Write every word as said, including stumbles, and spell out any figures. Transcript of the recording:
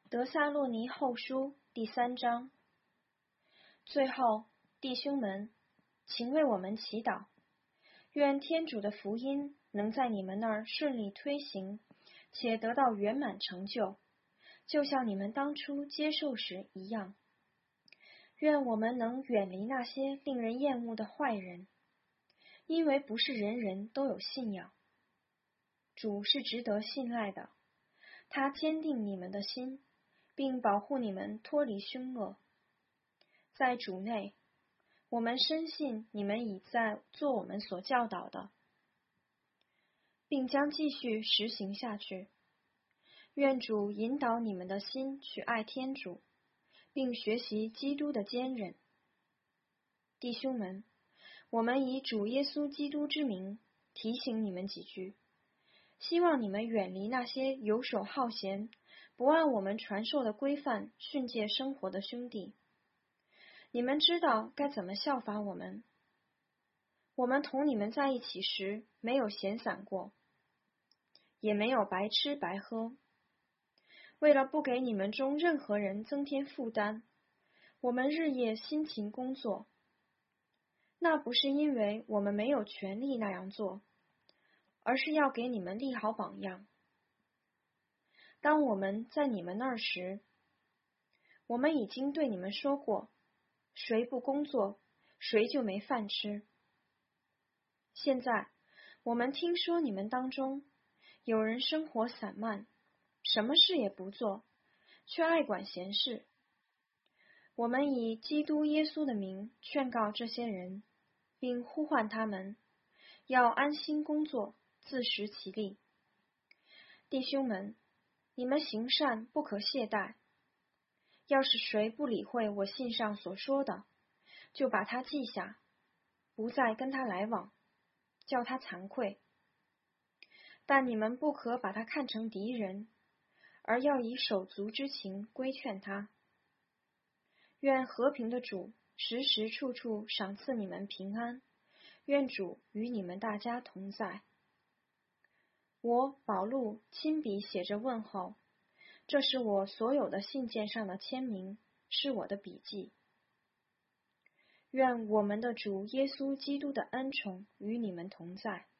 得撒洛尼后书第三章。最后，弟兄们，请为我们祈祷，愿天主的福音能在你们那儿顺利推行，且得到圆满成就，就像你们当初接受时一样。愿我们能远离那些令人厌恶的坏人，因为不是人人都有信仰。主是值得信赖的，他坚定你们的心，并保护你们脱离凶恶。在主内，我们深信你们已在做我们所教导的，并将继续实行下去。愿主引导你们的心去爱天主，并学习基督的坚忍。弟兄们，我们以主耶稣基督之名提醒你们几句，希望你们远离那些游手好闲、不按我们传授的规范训诫生活的兄弟。你们知道该怎么效法我们。我们同你们在一起时，没有闲散过，也没有白吃白喝。为了不给你们中任何人增添负担，我们日夜辛勤工作。那不是因为我们没有权利那样做，而是要给你们立好榜样。当我们在你们那儿时，我们已经对你们说过，谁不工作，谁就没饭吃。现在，我们听说你们当中有人生活散漫，什么事也不做，却爱管闲事。我们以基督耶稣的名劝告这些人，并呼唤他们，要安心工作，自食其力。弟兄们，你们行善不可懈怠。要是谁不理会我信上所说的，就把他记下，不再跟他来往，叫他惭愧。但你们不可把他看成敌人，而要以手足之情规劝他。愿和平的主时时处处赏赐你们平安，愿主与你们大家同在。我保禄亲笔写着问候，这是我所有的信件上的签名，是我的笔记。愿我们的主耶稣基督的恩宠与你们同在。